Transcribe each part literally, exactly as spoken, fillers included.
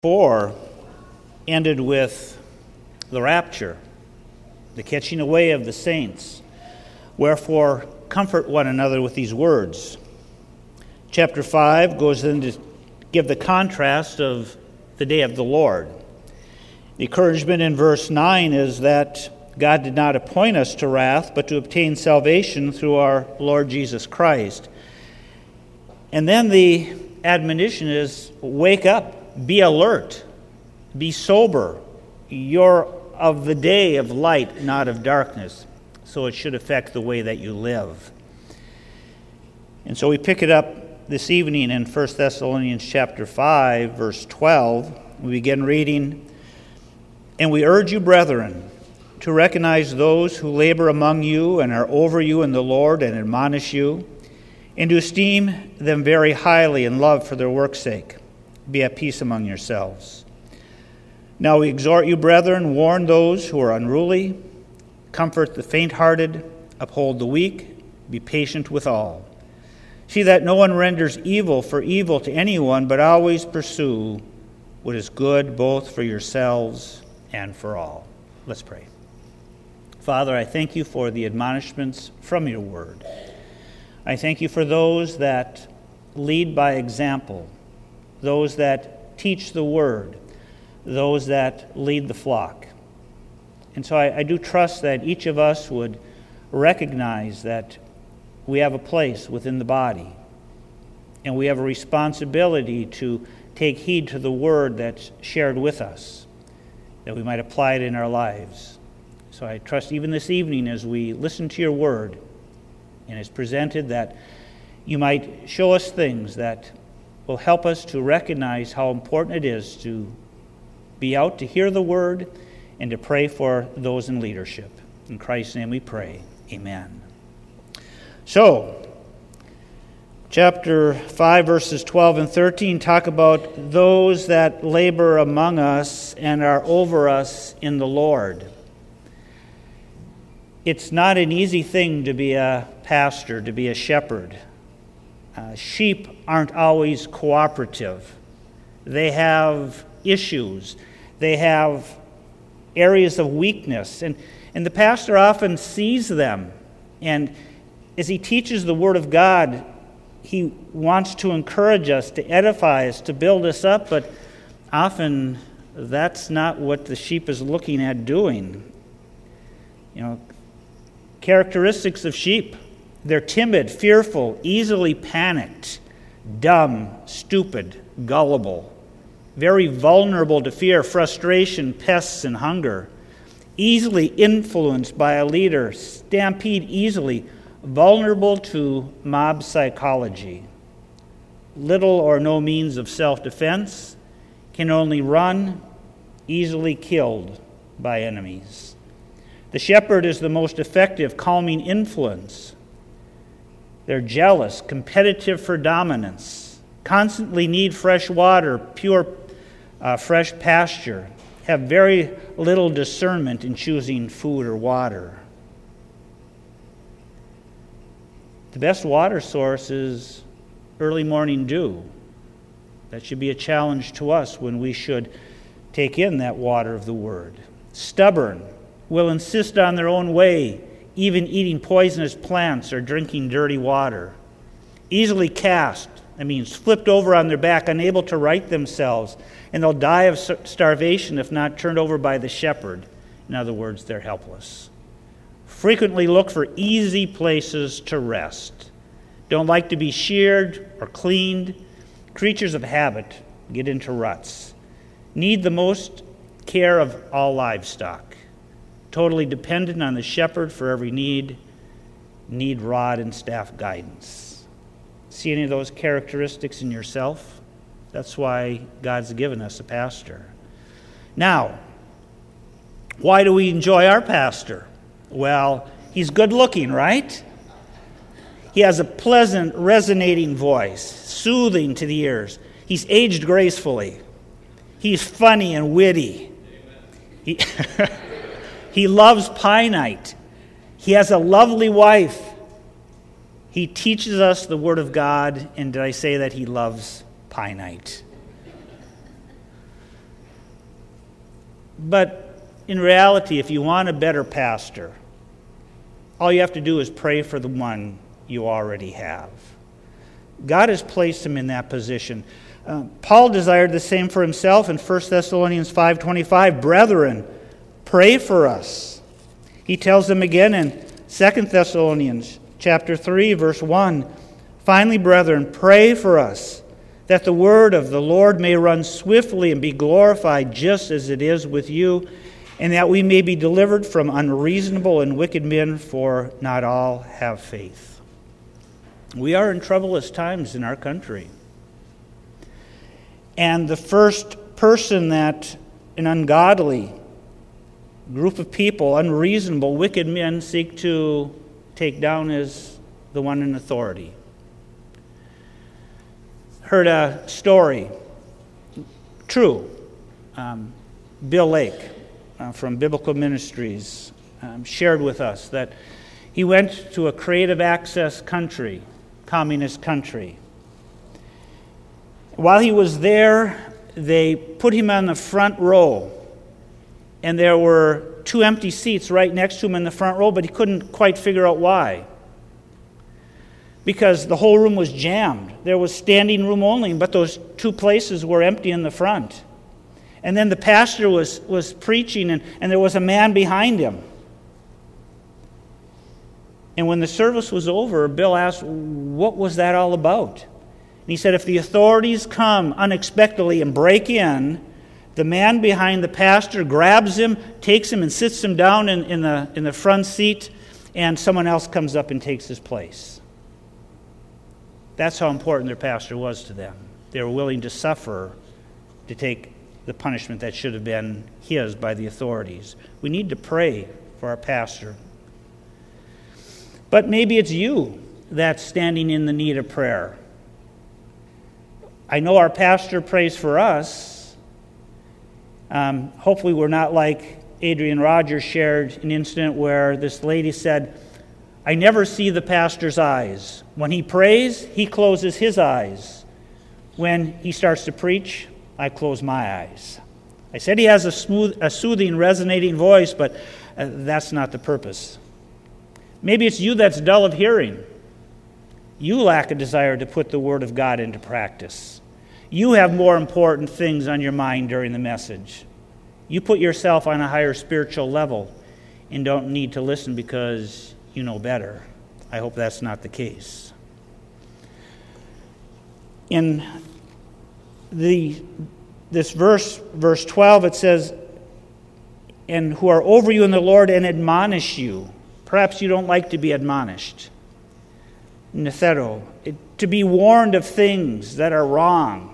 Four ended with the rapture, the catching away of the saints. Wherefore, comfort one another with these words. Chapter five goes in to give the contrast of the day of the Lord. The encouragement in verse nine is that God did not appoint us to wrath, but to obtain salvation through our Lord Jesus Christ. And then the admonition is, wake up. Be alert, be sober. You're of the day of light, not of darkness. So it should affect the way that you live. And so we pick it up this evening in First Thessalonians chapter five, verse twelve. We begin reading, "And we urge you, brethren, to recognize those who labor among you and are over you in the Lord and admonish you, and to esteem them very highly in love for their work's sake. Be at peace among yourselves. Now we exhort you, brethren, warn those who are unruly, comfort the faint-hearted, uphold the weak, be patient with all. See that no one renders evil for evil to anyone, but always pursue what is good both for yourselves and for all." Let's pray. Father, I thank you for the admonishments from your word. I thank you for those that lead by example, those that teach the word, those that lead the flock. And so I, I do trust that each of us would recognize that we have a place within the body, and we have a responsibility to take heed to the word that's shared with us, that we might apply it in our lives. So I trust even this evening as we listen to your word and it's presented, that you might show us things that will help us to recognize how important it is to be out to hear the word and to pray for those in leadership. In Christ's name we pray. Amen. So, chapter five, verses twelve and thirteen talk about those that labor among us and are over us in the Lord. It's not an easy thing to be a pastor, to be a shepherd. Uh, sheep aren't always cooperative. They have issues. They have areas of weakness. And, and the pastor often sees them. And as he teaches the Word of God, he wants to encourage us, to edify us, to build us up. But often that's not what the sheep is looking at doing. You know, characteristics of sheep: they're timid, fearful, easily panicked, dumb, stupid, gullible, very vulnerable to fear, frustration, pests, and hunger, easily influenced by a leader, stampede easily, vulnerable to mob psychology, little or no means of self-defense, can only run, easily killed by enemies. The shepherd is the most effective calming influence. They're jealous, competitive for dominance, constantly need fresh water, pure, uh, fresh pasture, have very little discernment in choosing food or water. The best water source is early morning dew. That should be a challenge to us when we should take in that water of the Word. Stubborn, will insist on their own way, even eating poisonous plants or drinking dirty water. Easily cast, that means flipped over on their back, unable to right themselves, and they'll die of starvation if not turned over by the shepherd. In other words, they're helpless. Frequently look for easy places to rest. Don't like to be sheared or cleaned. Creatures of habit get into ruts. Need the most care of all livestock. Totally dependent on the shepherd for every need, need rod and staff guidance. See any of those characteristics in yourself? That's why God's given us a pastor. Now, why do we enjoy our pastor? Well, he's good looking, right? He has a pleasant, resonating voice, soothing to the ears. He's aged gracefully. He's funny and witty. He He loves pie night. He has a lovely wife. He teaches us the Word of God, and did I say that he loves pie night? But in reality, if you want a better pastor, all you have to do is pray for the one you already have. God has placed him in that position. Uh, Paul desired the same for himself in First Thessalonians five twenty-five. Brethren, pray for us. He tells them again in Second Thessalonians chapter three, verse one. Finally, brethren, pray for us, that the word of the Lord may run swiftly and be glorified just as it is with you, and that we may be delivered from unreasonable and wicked men, for not all have faith. We are in troublous times in our country. And the first person that an ungodly group of people, unreasonable, wicked men, seek to take down is the one in authority. Heard a story, true, um, Bill Lake uh, from Biblical Ministries um, shared with us that he went to a creative access country, communist country. While he was there, they put him on the front row, and there were two empty seats right next to him in the front row, but he couldn't quite figure out why. Because the whole room was jammed. There was standing room only, but those two places were empty in the front. And then the pastor was, was preaching, and, and there was a man behind him. And when the service was over, Bill asked, what was that all about? And he said, if the authorities come unexpectedly and break in, the man behind the pastor grabs him, takes him and sits him down in, in, the, in the front seat, and someone else comes up and takes his place. That's how important their pastor was to them. They were willing to suffer to take the punishment that should have been his by the authorities. We need to pray for our pastor. But maybe it's you that's standing in the need of prayer. I know our pastor prays for us. Um, hopefully we're not like Adrian Rogers shared an incident where this lady said, I never see the pastor's eyes. When he prays, he closes his eyes. When he starts to preach, I close my eyes. I said he has a smooth, a soothing, resonating voice, but uh, that's not the purpose. Maybe it's you that's dull of hearing. You lack a desire to put the Word of God into practice. You have more important things on your mind during the message. You put yourself on a higher spiritual level and don't need to listen because you know better. I hope that's not the case. In the this verse, verse twelve, it says, and who are over you in the Lord and admonish you. Perhaps you don't like to be admonished. Nethero, to be warned of things that are wrong.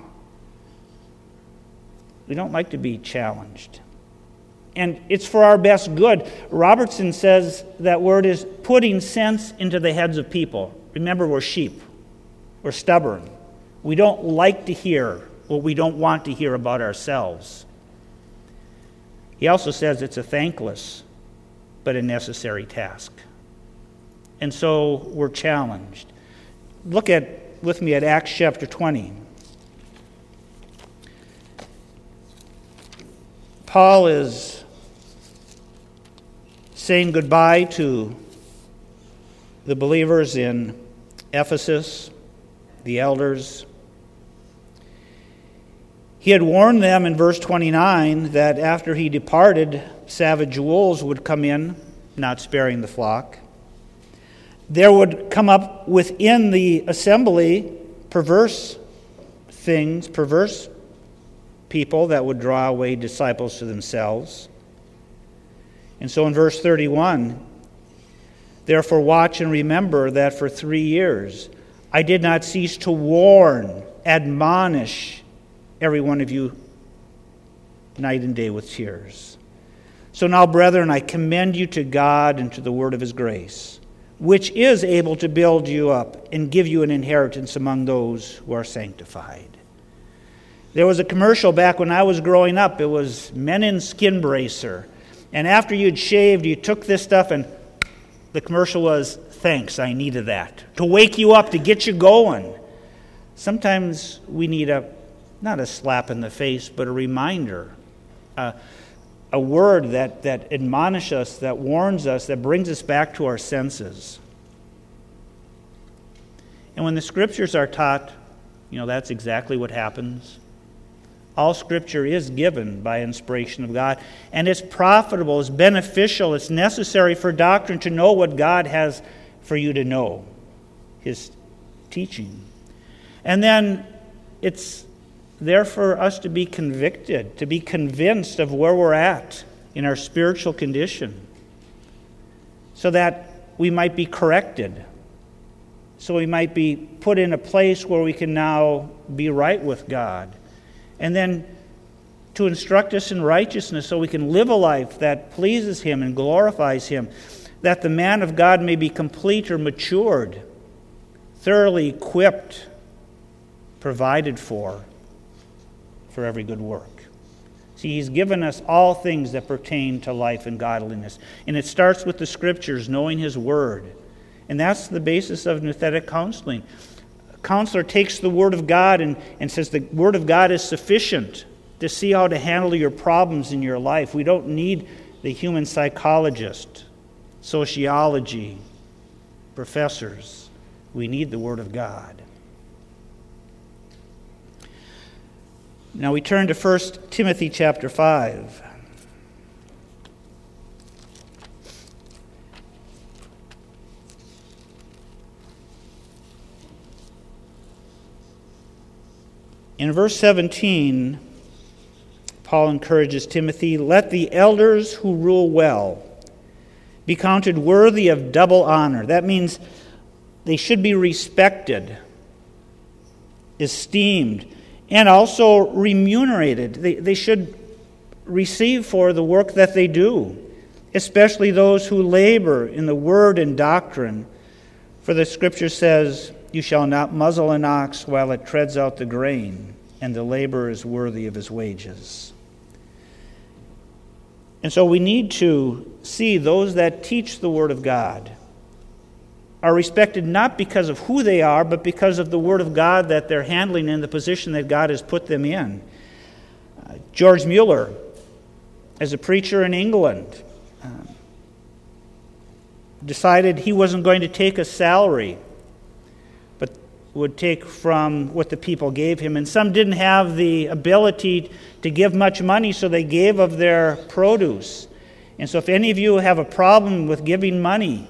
We don't like to be challenged. And it's for our best good. Robertson says that word is putting sense into the heads of people. Remember, we're sheep. We're stubborn. We don't like to hear what we don't want to hear about ourselves. He also says it's a thankless but a necessary task. And so we're challenged. Look at with me at Acts chapter twenty. Paul is saying goodbye to the believers in Ephesus, the elders. He had warned them in verse twenty-nine that after he departed, savage wolves would come in, not sparing the flock. There would come up within the assembly perverse things, perverse people that would draw away disciples to themselves. And so in verse thirty-one, therefore watch and remember that for three years I did not cease to warn, admonish every one of you night and day with tears. So now, brethren, I commend you to God and to the word of his grace, which is able to build you up and give you an inheritance among those who are sanctified. There was a commercial back when I was growing up. It was Menin Skin Bracer. And after you'd shaved, you took this stuff and the commercial was, thanks, I needed that. To wake you up, to get you going. Sometimes we need a, not a slap in the face, but a reminder. Uh, a word that, that admonishes us, that warns us, that brings us back to our senses. And when the Scriptures are taught, you know, that's exactly what happens. All Scripture is given by inspiration of God, and it's profitable, it's beneficial, it's necessary for doctrine to know what God has for you to know, His teaching. And then it's there for us to be convicted, to be convinced of where we're at in our spiritual condition, so that we might be corrected, so we might be put in a place where we can now be right with God. And then to instruct us in righteousness so we can live a life that pleases Him and glorifies Him, that the man of God may be complete or matured, thoroughly equipped, provided for, for every good work. See, He's given us all things that pertain to life and godliness. And it starts with the Scriptures, knowing His Word. And that's the basis of nouthetic counseling. Counselor takes the Word of God and, and says the Word of God is sufficient to see how to handle your problems in your life. We don't need the human psychologist, sociology, professors. We need the Word of God. Now we turn to First Timothy chapter five. In verse seventeen, Paul encourages Timothy, "Let the elders who rule well be counted worthy of double honor." That means they should be respected, esteemed, and also remunerated. They, they should receive for the work that they do, especially those who labor in the word and doctrine. For the Scripture says, "You shall not muzzle an ox while it treads out the grain, and the laborer is worthy of his wages." And so we need to see those that teach the Word of God are respected not because of who they are, but because of the Word of God that they're handling in the position that God has put them in. Uh, George Mueller, as a preacher in England, uh, decided he wasn't going to take a salary, but would take from what the people gave him. And some didn't have the ability to give much money, so they gave of their produce. And so if any of you have a problem with giving money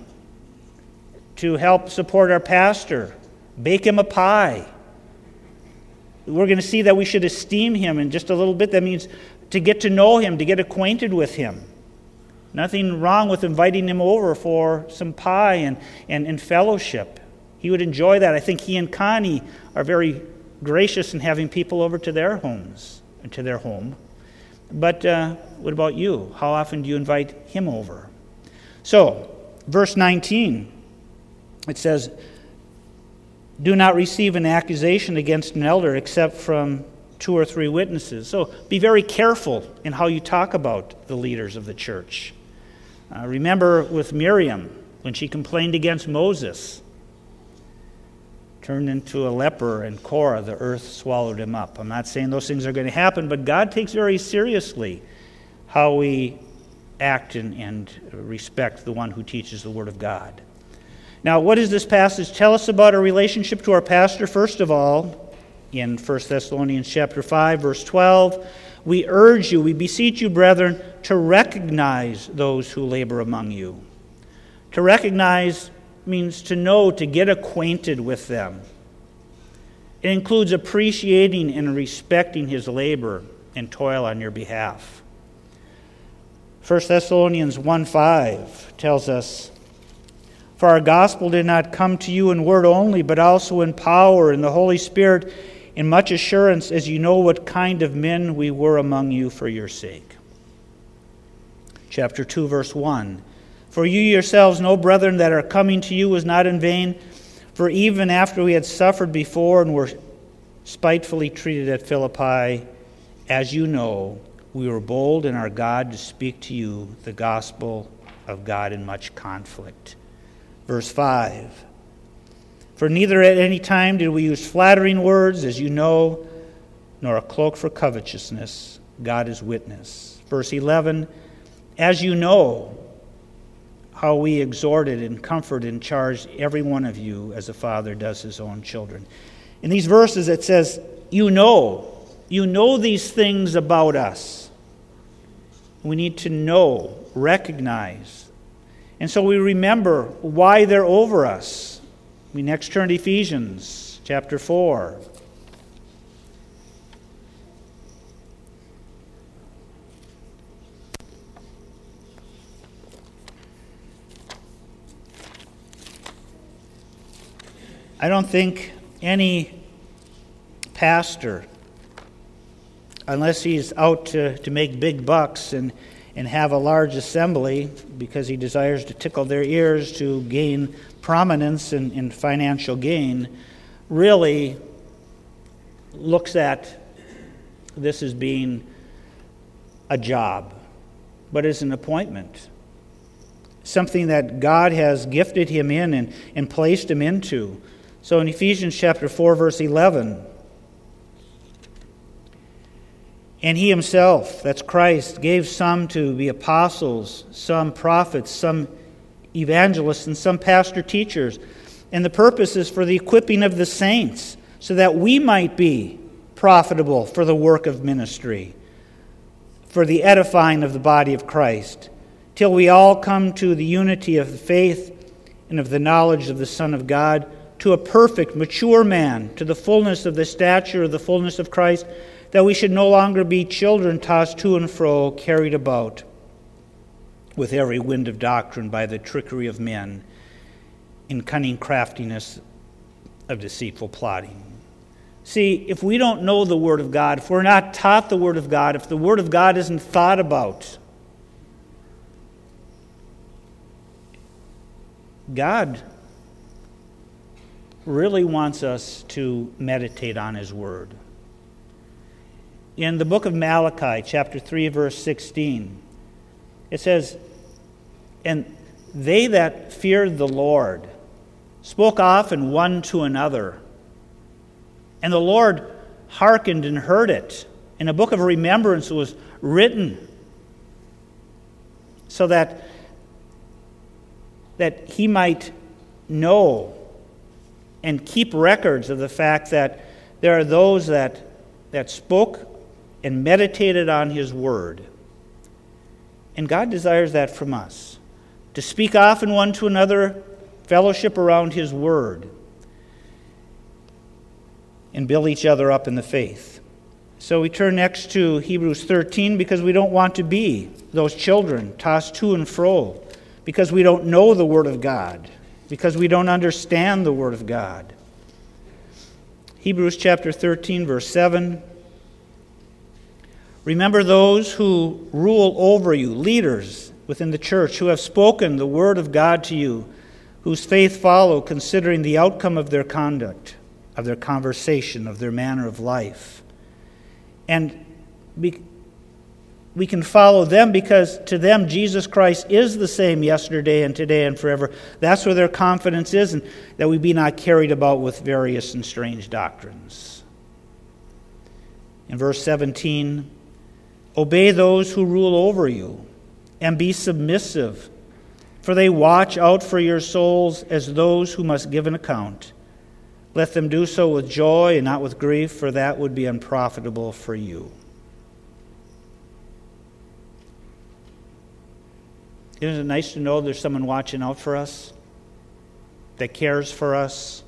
to help support our pastor, bake him a pie. We're going to see that we should esteem him in just a little bit. That means to get to know him, to get acquainted with him. Nothing wrong with inviting him over for some pie and, and, and fellowship. He would enjoy that. I think he and Connie are very gracious in having people over to their homes, to their home. But uh, what about you? How often do you invite him over? So, verse nineteen, it says, "Do not receive an accusation against an elder except from two or three witnesses." So be very careful in how you talk about the leaders of the church. Uh, remember with Miriam, when she complained against Moses, turned into a leper, and Korah, the earth swallowed him up. I'm not saying those things are going to happen, but God takes very seriously how we act and, and respect the one who teaches the Word of God. Now, what does this passage tell us about our relationship to our pastor? First of all, in First Thessalonians chapter five, verse twelve, we urge you, we beseech you, brethren, to recognize those who labor among you. To recognize means to know, to get acquainted with them. It includes appreciating and respecting his labor and toil on your behalf. First Thessalonians one five tells us, "For our gospel did not come to you in word only, but also in power, in the Holy Spirit, in much assurance, as you know what kind of men we were among you for your sake." Chapter two, verse one, "For you yourselves know, brethren, that our coming to you was not in vain. For even after we had suffered before and were spitefully treated at Philippi, as you know, we were bold in our God to speak to you the gospel of God in much conflict." Verse five, "For neither at any time did we use flattering words, as you know, nor a cloak for covetousness. God is witness. Verse eleven, as you know how we exhorted and comforted and charged every one of you as a father does his own children. In these verses it says, you know, you know these things about us. We need to know, recognize. And so we remember why they're over us. We next turn to Ephesians chapter four. I don't think any pastor, unless he's out to, to make big bucks and, and have a large assembly because he desires to tickle their ears to gain prominence and, and financial gain, really looks at this as being a job, but as an appointment. Something that God has gifted him in and, and placed him into. So in Ephesians chapter four, verse eleven, and he himself, that's Christ, gave some to be apostles, some prophets, some evangelists, and some pastor teachers. And the purpose is for the equipping of the saints, so that we might be profitable for the work of ministry, for the edifying of the body of Christ, till we all come to the unity of the faith and of the knowledge of the Son of God, to a perfect, mature man, to the fullness of the stature of the fullness of Christ, that we should no longer be children tossed to and fro, carried about with every wind of doctrine by the trickery of men, in cunning craftiness of deceitful plotting. See, if we don't know the Word of God, if we're not taught the Word of God, if the Word of God isn't thought about, God really wants us to meditate on His Word. In the book of Malachi, chapter three, verse sixteen, it says, and they that feared the Lord spoke often one to another, and the Lord hearkened and heard it. And a book of remembrance was written so that, that He might know and keep records of the fact that there are those that, that spoke and meditated on His Word. And God desires that from us, to speak often one to another, fellowship around His Word, and build each other up in the faith. So we turn next to Hebrews thirteen, because we don't want to be those children tossed to and fro, because we don't know the Word of God, because we don't understand the Word of God. Hebrews chapter thirteen, verse seven. Remember those who rule over you, leaders within the church, who have spoken the Word of God to you, whose faith follow, considering the outcome of their conduct, of their conversation, of their manner of life. And we, we can follow them because to them Jesus Christ is the same yesterday and today and forever. That's where their confidence is, and that we be not carried about with various and strange doctrines. In verse seventeen, obey those who rule over you, and be submissive, for they watch out for your souls as those who must give an account. Let them do so with joy and not with grief, for that would be unprofitable for you. Isn't it nice to know there's someone watching out for us, that cares for us?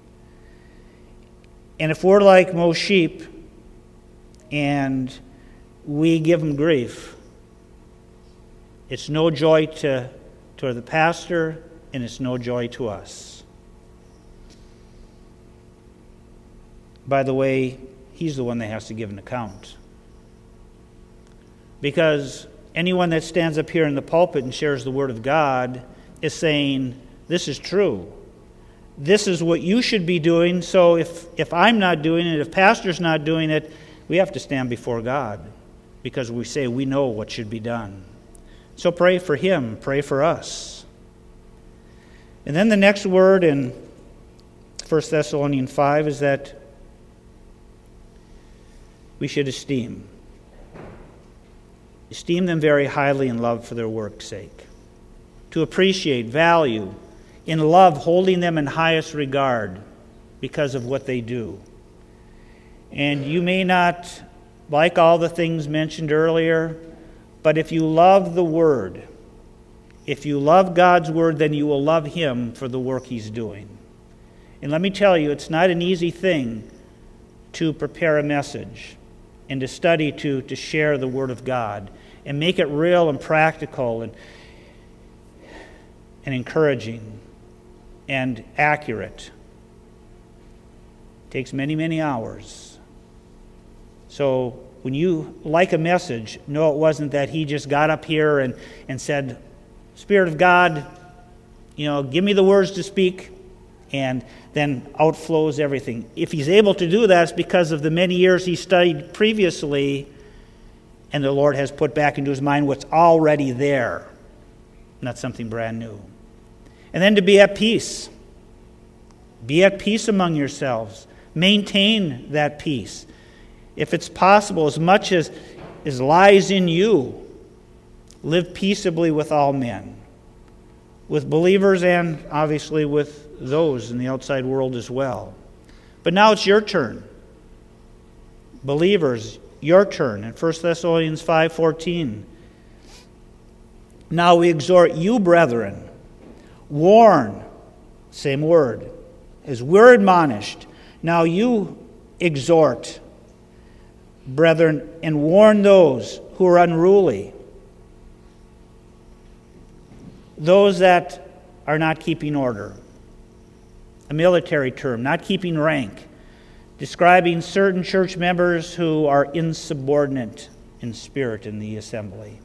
And if we're like most sheep and we give them grief, it's no joy to, to the pastor, and it's no joy to us. By the way, he's the one that has to give an account. Because anyone that stands up here in the pulpit and shares the Word of God is saying, this is true. This is what you should be doing, so if, if I'm not doing it, if pastor's not doing it, we have to stand before God, because we say we know what should be done. So pray for him, pray for us. And then the next word in First Thessalonians five is that we should esteem. esteem them very highly in love for their work's sake, to appreciate, value, in love, holding them in highest regard because of what they do. And you may not like all the things mentioned earlier, but if you love the Word, if you love God's Word, then you will love Him for the work He's doing. And let me tell you, it's not an easy thing to prepare a message and to study to, to share the Word of God and make it real and practical and, and encouraging and accurate. It takes many, many hours. So when you like a message, know it wasn't that he just got up here and, and said, Spirit of God, you know, give me the words to speak, and then outflows everything. If he's able to do that, it's because of the many years he studied previously, and the Lord has put back into his mind what's already there, not something brand new. And then to be at peace. Be at peace among yourselves. Maintain that peace. If it's possible, as much as, as lies in you, live peaceably with all men, with believers and obviously with those in the outside world as well. But now it's your turn. Believers, your turn. In First Thessalonians five fourteen, now we exhort you, brethren, warn, same word, as we're admonished. Now you exhort, brethren, and warn those who are unruly, those that are not keeping order. A military term, not keeping rank, describing certain church members who are insubordinate in spirit in the assembly.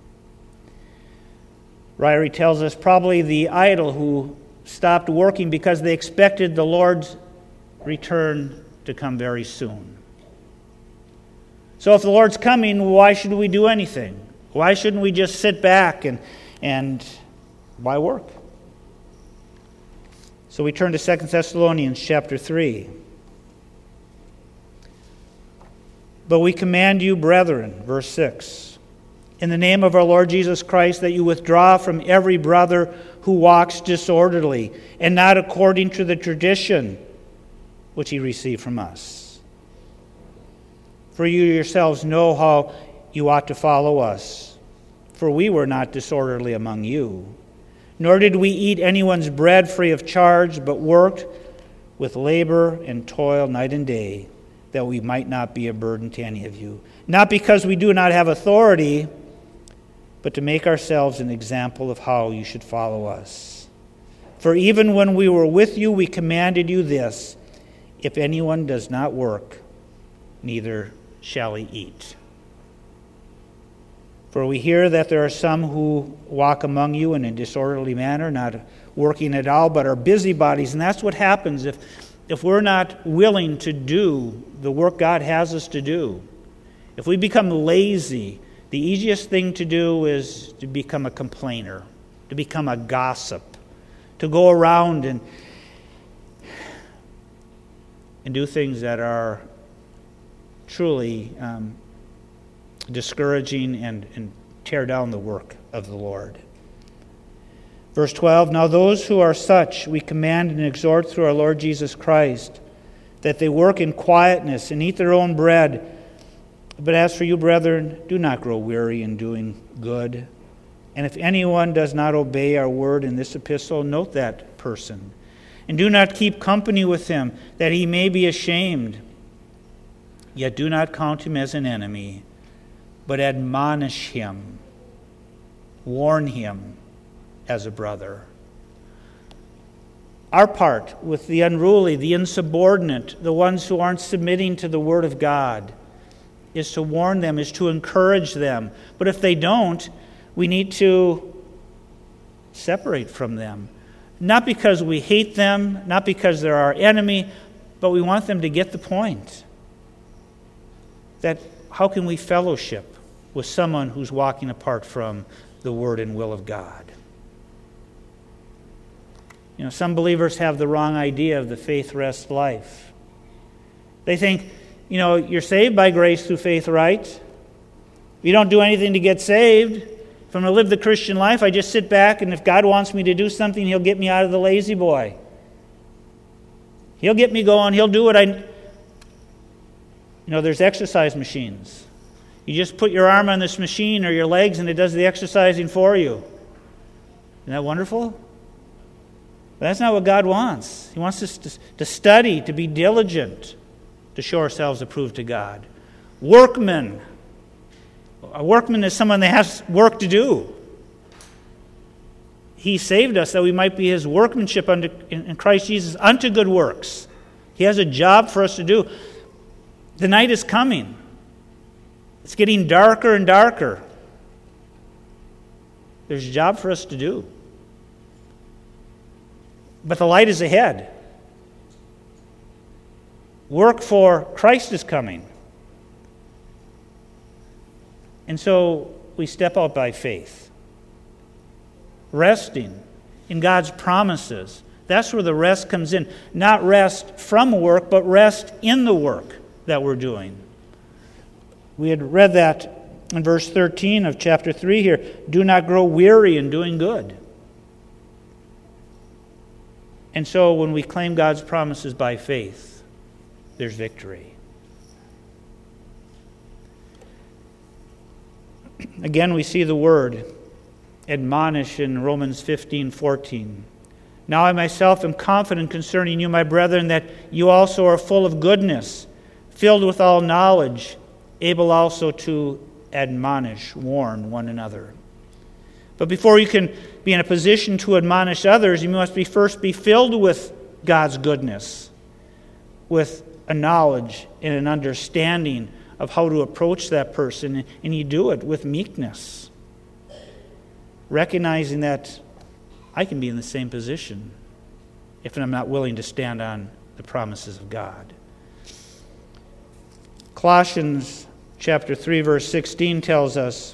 Ryrie tells us probably the idle who stopped working because they expected the Lord's return to come very soon. So if the Lord's coming, why should we do anything? Why shouldn't we just sit back and, and why work? So we turn to Second Thessalonians chapter three. But we command you, brethren, verse six, in the name of our Lord Jesus Christ, that you withdraw from every brother who walks disorderly and not according to the tradition which he received from us. For you yourselves know how you ought to follow us, for we were not disorderly among you. Nor did we eat anyone's bread free of charge, but worked with labor and toil night and day, that we might not be a burden to any of you. Not because we do not have authority, but to make ourselves an example of how you should follow us. For even when we were with you, we commanded you this, if anyone does not work, neither shall he eat. For we hear that there are some who walk among you in a disorderly manner, not working at all, but are busybodies. And that's what happens if, if we're not willing to do the work God has us to do. If we become lazy, the easiest thing to do is to become a complainer, to become a gossip, to go around and, and do things that are truly um, discouraging and, and tear down the work of the Lord. Verse twelve, now those who are such we command and exhort through our Lord Jesus Christ, that they work in quietness and eat their own bread. But as for you, brethren, do not grow weary in doing good. And if anyone does not obey our word in this epistle, note that person. And do not keep company with him, that he may be ashamed. Yet do not count him as an enemy, but admonish him, warn him as a brother. Our part with the unruly, the insubordinate, the ones who aren't submitting to the Word of God, is to warn them, is to encourage them. But if they don't, we need to separate from them. Not because we hate them, not because they're our enemy, but we want them to get the point. That how can we fellowship with someone who's walking apart from the Word and will of God? You know, some believers have the wrong idea of the faith rest life. They think, you know, you're saved by grace through faith, right? If you don't do anything to get saved, if I'm going to live the Christian life, I just sit back, and if God wants me to do something, He'll get me out of the lazy boy. He'll get me going. He'll do what I... You know, there's exercise machines. You just put your arm on this machine or your legs, and it does the exercising for you. Isn't that wonderful? But that's not what God wants. He wants us to, to study, to be diligent, to show ourselves approved to God. Workmen. A workman is someone that has work to do. He saved us that we might be His workmanship unto, in Christ Jesus unto good works. He has a job for us to do. The night is coming. It's getting darker and darker. There's a job for us to do. But the light is ahead. Work for Christ is coming. And so we step out by faith, resting in God's promises. That's where the rest comes in. Not rest from work, but rest in the work that we're doing. We had read that in verse thirteen of chapter three here. Do not grow weary in doing good. And so when we claim God's promises by faith, there's victory. Again, we see the word admonish in Romans fifteen fourteen. Now I myself am confident concerning you, my brethren, that you also are full of goodness, filled with all knowledge, able also to admonish, warn one another. But before you can be in a position to admonish others, you must be first be filled with God's goodness, with a knowledge and an understanding of how to approach that person, and you do it with meekness, recognizing that I can be in the same position if I'm not willing to stand on the promises of God. Colossians chapter three, verse sixteen tells us,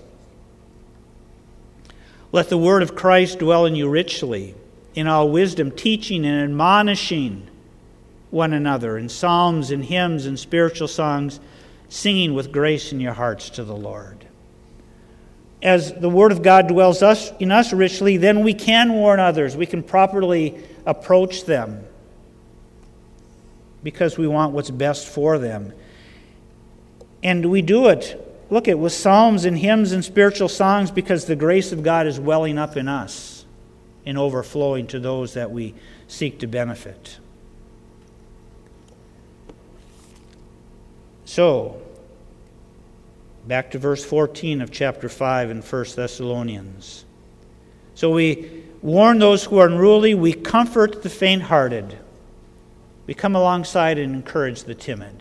let the word of Christ dwell in you richly, in all wisdom, teaching and admonishing one another in psalms and hymns and spiritual songs, singing with grace in your hearts to the Lord. As the Word of God dwells us in us richly, then we can warn others. We can properly approach them because we want what's best for them. And we do it, look at, with psalms and hymns and spiritual songs because the grace of God is welling up in us and overflowing to those that we seek to benefit. So, back to verse fourteen of chapter five in First Thessalonians. So we warn those who are unruly, we comfort the faint-hearted, we come alongside and encourage the timid.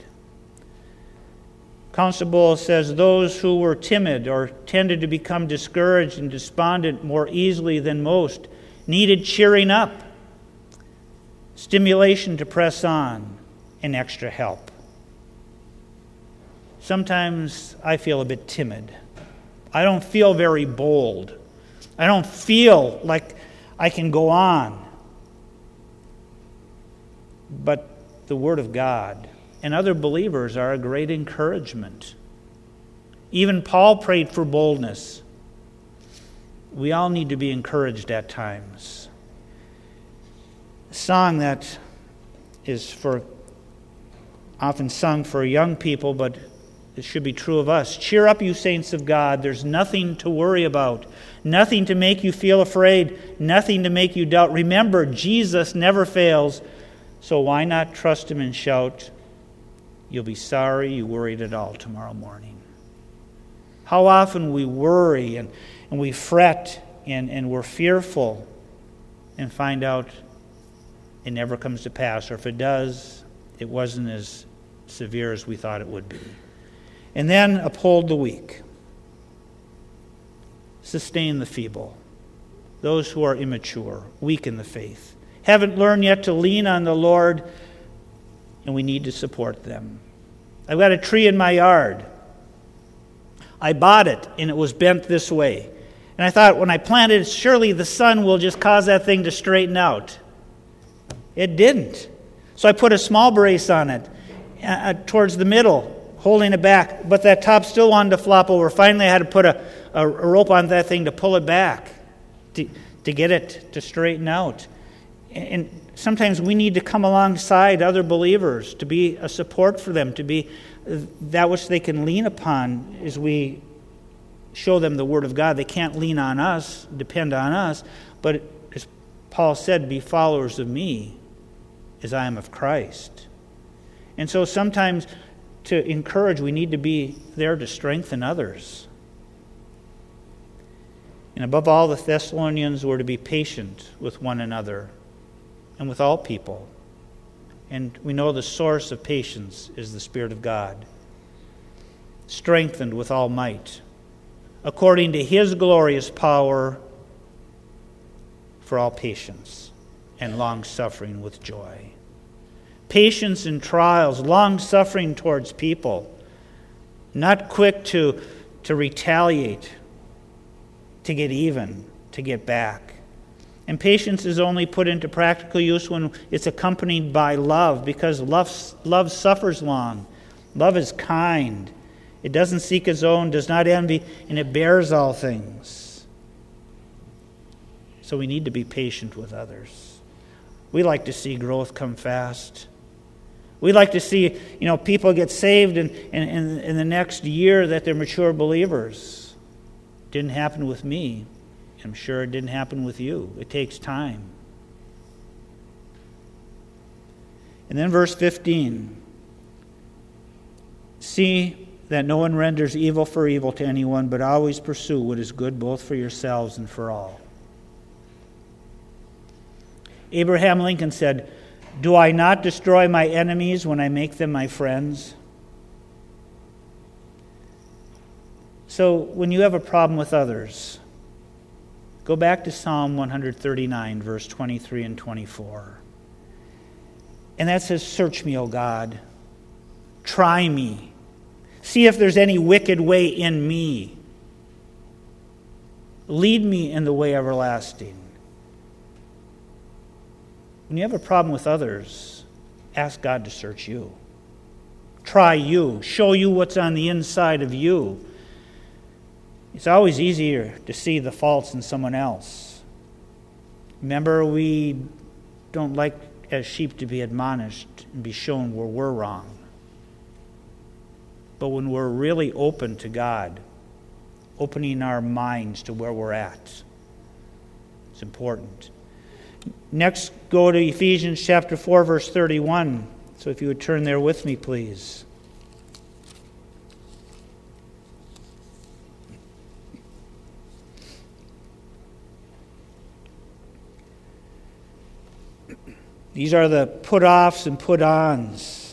Constable says those who were timid or tended to become discouraged and despondent more easily than most needed cheering up, stimulation to press on, and extra help. Sometimes I feel a bit timid. I don't feel very bold. I don't feel like I can go on. But the Word of God and other believers are a great encouragement. Even Paul prayed for boldness. We all need to be encouraged at times. A song that is for often sung for young people, but it should be true of us. Cheer up, you saints of God. There's nothing to worry about. Nothing to make you feel afraid. Nothing to make you doubt. Remember, Jesus never fails. So why not trust Him and shout, you'll be sorry you worried at all tomorrow morning. How often we worry and, and we fret and, and we're fearful and find out it never comes to pass. Or if it does, it wasn't as severe as we thought it would be. And then uphold the weak. Sustain the feeble. Those who are immature, weak in the faith. Haven't learned yet to lean on the Lord, and we need to support them. I've got a tree in my yard. I bought it, and it was bent this way. And I thought, when I planted it, surely the sun will just cause that thing to straighten out. It didn't. So I put a small brace on it uh, towards the middle, holding it back, but that top still wanted to flop over. Finally, I had to put a, a, a rope on that thing to pull it back, to, to get it to straighten out. And sometimes we need to come alongside other believers, to be a support for them, to be that which they can lean upon as we show them the Word of God. They can't lean on us, depend on us, but as Paul said, be followers of me as I am of Christ. And so sometimes to encourage, we need to be there to strengthen others. And above all, the Thessalonians were to be patient with one another and with all people. And we know the source of patience is the Spirit of God. Strengthened with all might, according to His glorious power, for all patience and long-suffering with joy. Patience in trials, long-suffering towards people, not quick to, to retaliate, to get even, to get back. And patience is only put into practical use when it's accompanied by love, because love, love suffers long. Love is kind. It doesn't seek its own, does not envy, and it bears all things. So we need to be patient with others. We like to see growth come fast. We like to see, you know, people get saved in, in, in, in the next year that they're mature believers. Didn't happen with me. I'm sure it didn't happen with you. It takes time. And then verse fifteen. See that no one renders evil for evil to anyone, but always pursue what is good both for yourselves and for all. Abraham Lincoln said, "Do I not destroy my enemies when I make them my friends?" So when you have a problem with others, go back to Psalm one thirty-nine, verse twenty-three and twenty-four. And that says, "Search me, O God. Try me. See if there's any wicked way in me. Lead me in the way everlasting." When you have a problem with others, ask God to search you. Try you. Show you what's on the inside of you. It's always easier to see the faults in someone else. Remember, we don't like as sheep to be admonished and be shown where we're wrong. But when we're really open to God, opening our minds to where we're at, it's important. Next, go to Ephesians chapter four, verse thirty-one. So if you would turn there with me, please. These are the put-offs and put-ons.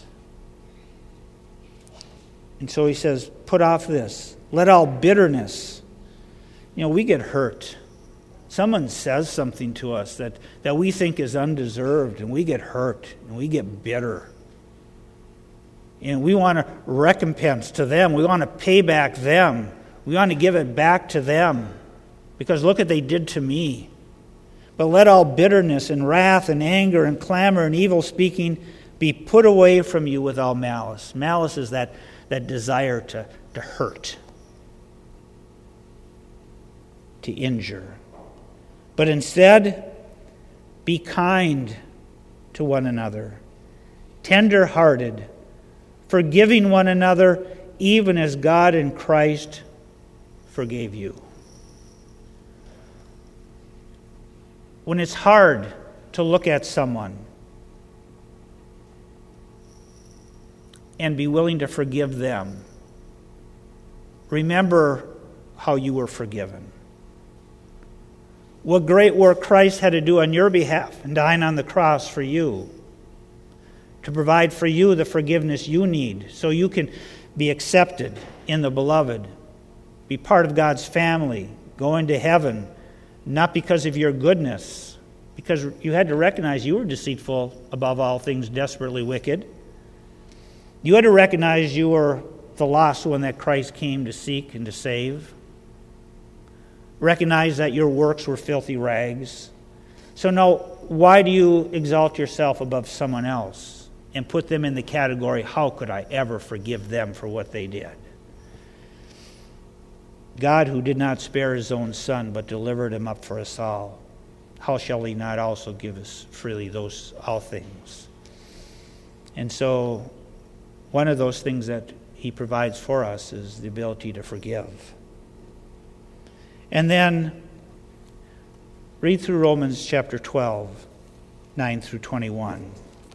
And so he says, put off this. Let all bitterness. You know, we get hurt. Someone says something to us that, that we think is undeserved, and we get hurt, and we get bitter. And we want to recompense to them. We want to pay back them. We want to give it back to them. Because look what they did to me. But let all bitterness and wrath and anger and clamor and evil speaking be put away from you with all malice. Malice is that, that desire to, to hurt, to injure. But instead, be kind to one another, tender-hearted, forgiving one another, even as God in Christ forgave you. When it's hard to look at someone and be willing to forgive them, remember how you were forgiven. What great work Christ had to do on your behalf and dying on the cross for you, to provide for you the forgiveness you need so you can be accepted in the beloved, be part of God's family, go into heaven, not because of your goodness, because you had to recognize you were deceitful, above all things, desperately wicked. You had to recognize you were the lost one that Christ came to seek and to save. Recognize that your works were filthy rags. So now, why do you exalt yourself above someone else? and put them in the category, how could I ever forgive them for what they did? God, who did not spare his own Son, but delivered him up for us all, how shall he not also give us freely those all things? And so one of those things that he provides for us is the ability to forgive. And then read through Romans chapter twelve, nine through twenty-one.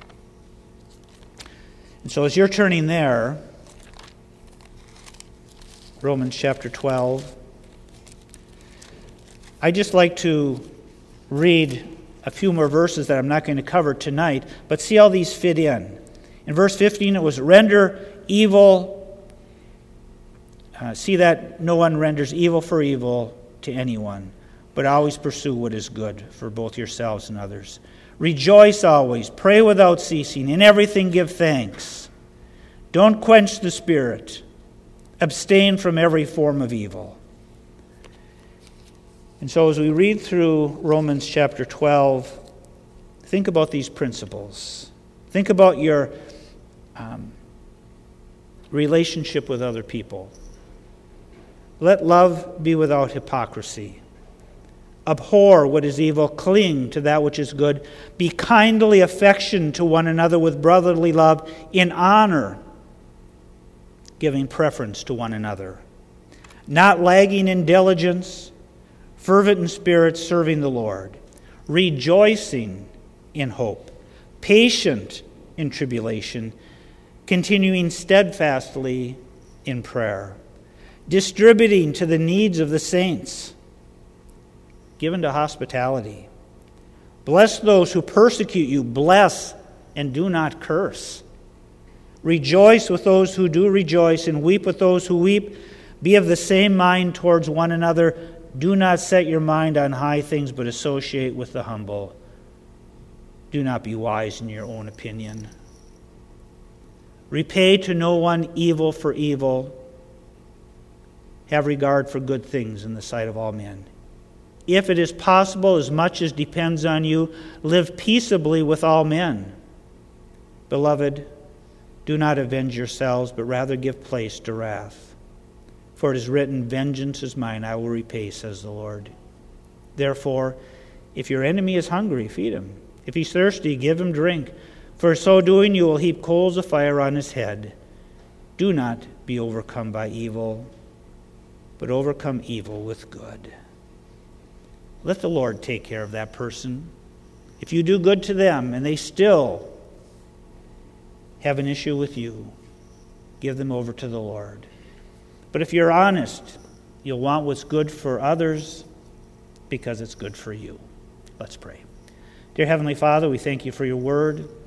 And so as you're turning there, Romans chapter twelve, I'd just like to read a few more verses that I'm not going to cover tonight, but see how these fit in. In verse fifteen, it was render evil, uh, see that no one renders evil for evil to anyone, but always pursue what is good for both yourselves and others. Rejoice always, pray without ceasing, in everything give thanks. Don't quench the spirit, abstain from every form of evil. And so as we read through Romans chapter twelve, think about these principles. Think about your um, relationship with other people. Let love be without hypocrisy. Abhor what is evil, cling to that which is good. Be kindly affectioned to one another with brotherly love, in honor, giving preference to one another. Not lagging in diligence, fervent in spirit, serving the Lord. Rejoicing in hope, patient in tribulation, continuing steadfastly in prayer. Distributing to the needs of the saints, given to hospitality. Bless those who persecute you. Bless and do not curse. Rejoice with those who do rejoice, and weep with those who weep. Be of the same mind towards one another. Do not set your mind on high things, but associate with the humble. Do not be wise in your own opinion. Repay to no one evil for evil. Have regard for good things in the sight of all men. If it is possible, as much as depends on you, live peaceably with all men. Beloved, do not avenge yourselves, but rather give place to wrath. For it is written, vengeance is mine, I will repay, says the Lord. Therefore, if your enemy is hungry, feed him. If he's thirsty, give him drink. For so doing, you will heap coals of fire on his head. Do not be overcome by evil, but overcome evil with good. Let the Lord take care of that person. If you do good to them and they still have an issue with you, give them over to the Lord. But if you're honest, you'll want what's good for others because it's good for you. Let's pray. Dear Heavenly Father, we thank you for your word.